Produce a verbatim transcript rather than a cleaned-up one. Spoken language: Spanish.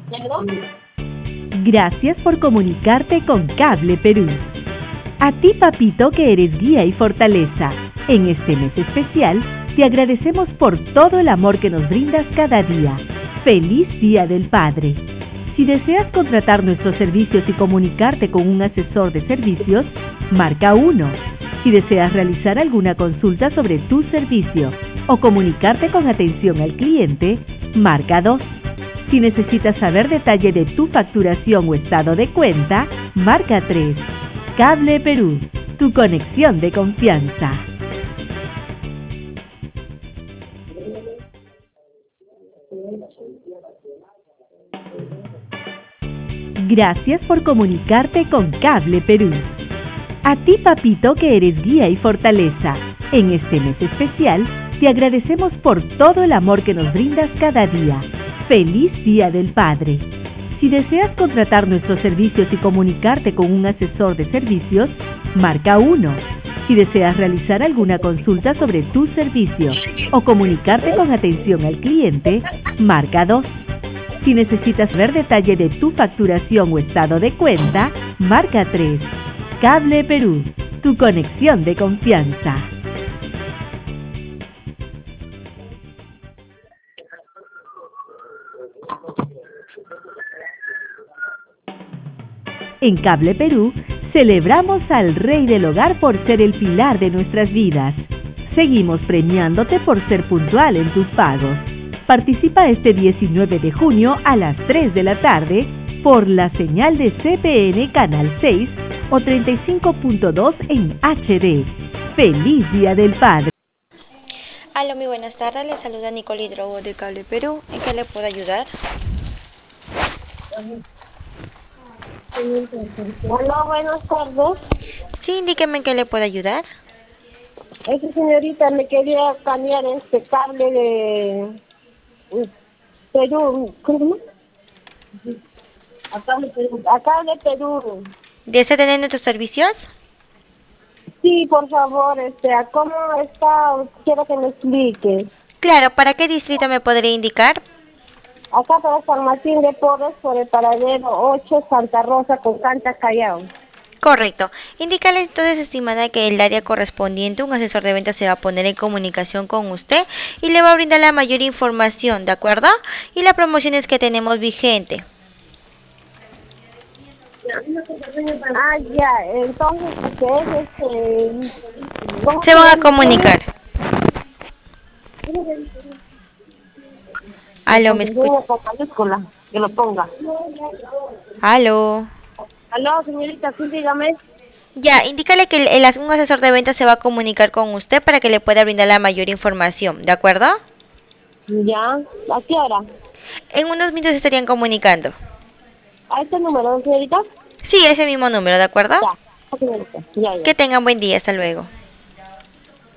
Gracias por comunicarte con Cable Perú. A ti, papito, que eres guía y fortaleza, en este mes especial, te agradecemos por todo el amor que nos brindas cada día. ¡Feliz Día del Padre! Si deseas contratar nuestros servicios y comunicarte con un asesor de servicios, marca uno. Si deseas realizar alguna consulta sobre tu servicio o comunicarte con atención al cliente, marca dos. Si necesitas saber detalle de tu facturación o estado de cuenta, marca tres. Cable Perú, tu conexión de confianza. Gracias por comunicarte con Cable Perú. A ti, papito, que eres guía y fortaleza, en este mes especial, te agradecemos por todo el amor que nos brindas cada día. ¡Feliz Día del Padre! Si deseas contratar nuestros servicios y comunicarte con un asesor de servicios, marca uno. Si deseas realizar alguna consulta sobre tu servicio o comunicarte con atención al cliente, marca dos. Si necesitas ver detalle de tu facturación o estado de cuenta, marca tres. Cable Perú, tu conexión de confianza. En Cable Perú, celebramos al Rey del Hogar por ser el pilar de nuestras vidas. Seguimos premiándote por ser puntual en tus pagos. Participa este diecinueve de junio a las tres de la tarde por la señal de C P N Canal seis o treinta y cinco punto dos en H D. ¡Feliz Día del Padre! Aló, muy buenas tardes. Le saluda Nicole Hidrobo de Cable Perú. ¿En qué le puedo ayudar? Hola, buenas tardes. Sí, indíqueme en qué le puedo ayudar. Esa señorita me quería cambiar este cable de Perú. ¿Cómo? A cable Perú. A cable Perú. ¿Desea tener nuestros servicios? Sí, por favor, este, ¿a cómo está? Quiero que me explique. Claro, ¿para qué distrito me podría indicar? Acá para San Martín de Porres, por el paradero ocho, Santa Rosa, con Canta, Callao. Correcto. Indícale entonces, estimada, que el área correspondiente, un asesor de ventas, se va a poner en comunicación con usted y le va a brindar la mayor información, ¿de acuerdo? Y las promociones que tenemos vigente. Ah, ya, entonces, ¿qué es este? ¿Cómo Se van a comunicar. Aló, ¿me escucha? Que lo ponga. Aló. Aló, señorita, sí, dígame. Ya, indícale que el, el- un asesor de ventas se va a comunicar con usted para que le pueda brindar la mayor información, ¿de acuerdo? Ya, ¿a qué hora? En unos minutos se estarían comunicando. ¿A este número, señorita? Sí, ese mismo número, ¿de acuerdo? Ya, señorita, ya, ya. Que tengan buen día, hasta luego.